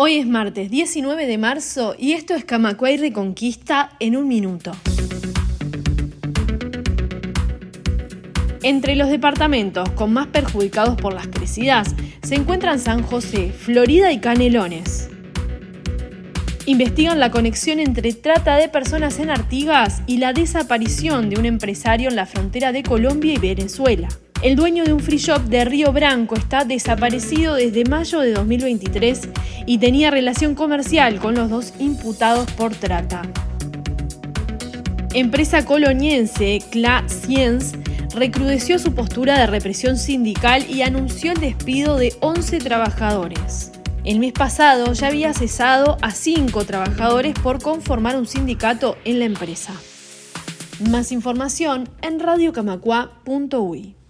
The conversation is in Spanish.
Hoy es martes 19 de marzo y esto es Camacuay Reconquista en un minuto. Entre los departamentos con más perjudicados por las crecidas se encuentran San José, Florida y Canelones. Investigan la conexión entre trata de personas en Artigas y la desaparición de un empresario en la frontera de Colombia y Venezuela. El dueño de un free shop de Río Branco está desaparecido desde mayo de 2023 y tenía relación comercial con los dos imputados por trata. Empresa coloniense CLA Science recrudeció su postura de represión sindical y anunció el despido de 11 trabajadores. El mes pasado ya había cesado a 5 trabajadores por conformar un sindicato en la empresa. Más información en radiocamacua.uy.